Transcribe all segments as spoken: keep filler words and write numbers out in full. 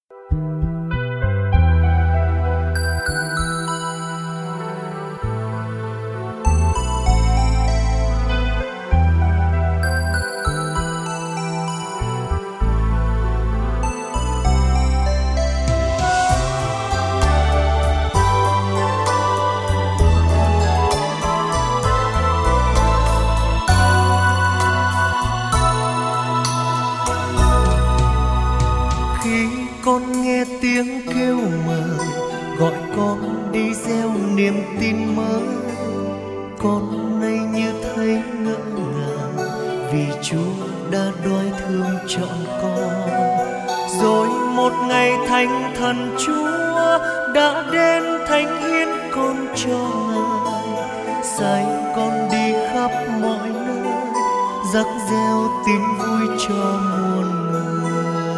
Con nghe tiếng kêu mời gọi con đi gieo niềm tin mới. Con nay như thấy ngỡ ngàng vì Chúa đã đoái thương chọn con. Rồi một ngày thánh thần Chúa đã đến thánh hiến con cho Ngài, sai con đi khắp mọi nơi rắc reo tin vui cho muôn người.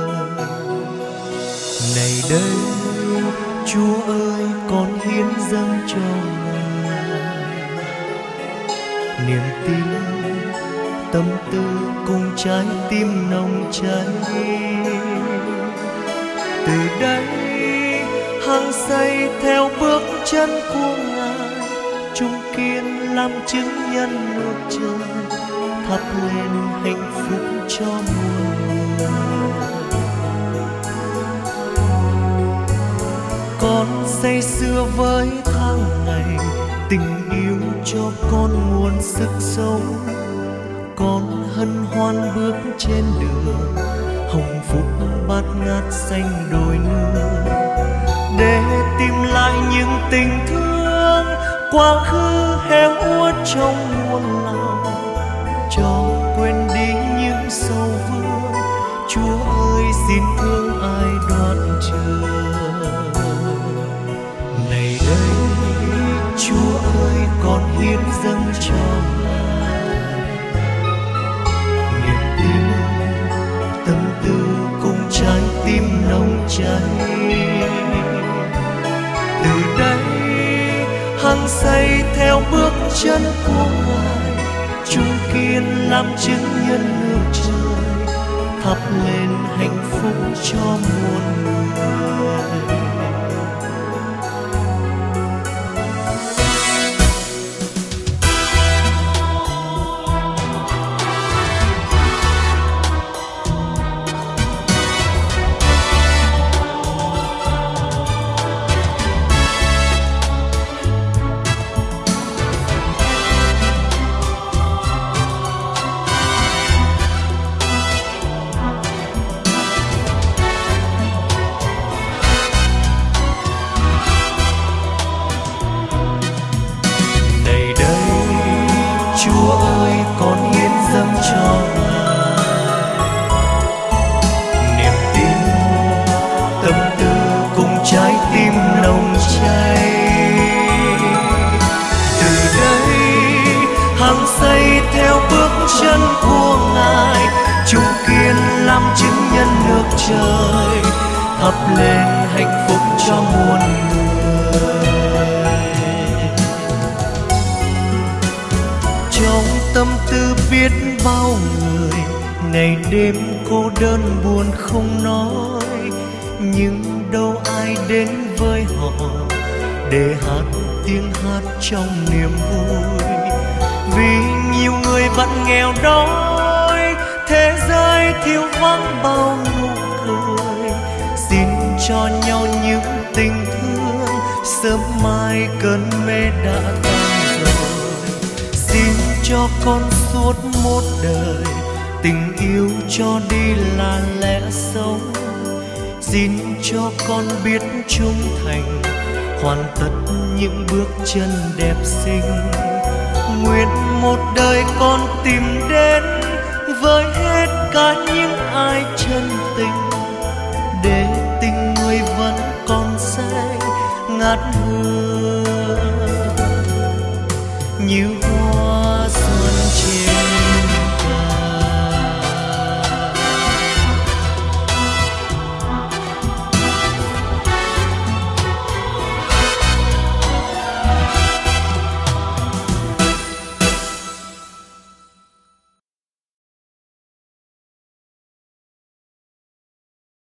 Này đây Chúa ơi, con hiến dâng cho Ngài niềm tin, tâm tư cùng trái tim nồng cháy. Từ đây hăng say theo bước chân của Ngài, chung kiên làm chứng nhân nước trời, thắp lên hạnh phúc cho muôn người. Con say sưa với tháng ngày, tình yêu cho con nguồn sức sống. Con hân hoan bước trên đường, hồng phúc bát ngát xanh đồi nương, để tìm lại những tình thương quá khứ héo úa trong muôn lòng, cho quên đi những sầu vương. Chúa ơi, xin thương ai đoạn chờ. Này đây Chúa ơi, con hiến dâng cho Ngài niềm tin, tâm tư cùng trái tim nồng cháy. Từ đây hăng say theo bước chân của Ngài, chung kiên làm chứng nhân nước trời, thắp lên hạnh phúc cho muôn người. Chúa ơi, con hiến dâng cho Ngài niềm tin, tâm tư cùng trái tim nồng cháy. Từ đây hăng say theo bước chân của Ngài, chung kiên làm chứng nhân nước trời, thắp lên hạnh phúc cho muôn người. Trong tâm tư biết bao người, ngày đêm cô đơn buồn không nói, nhưng đâu ai đến với họ để hát tiếng hát trong niềm vui. Vì nhiều người vẫn nghèo đói, thế giới thiếu vắng bao nụ cười. Xin cho nhau những tình thương, sớm mai cơn mê đã tan rồi. Xin cho con suốt một đời, tình yêu cho đi là lẽ sống. Xin cho con biết trung thành, hoàn tất những bước chân đẹp xinh. Nguyện một đời con tìm đến với hết cả những ai chân tình, để tình người vẫn còn say ngát hương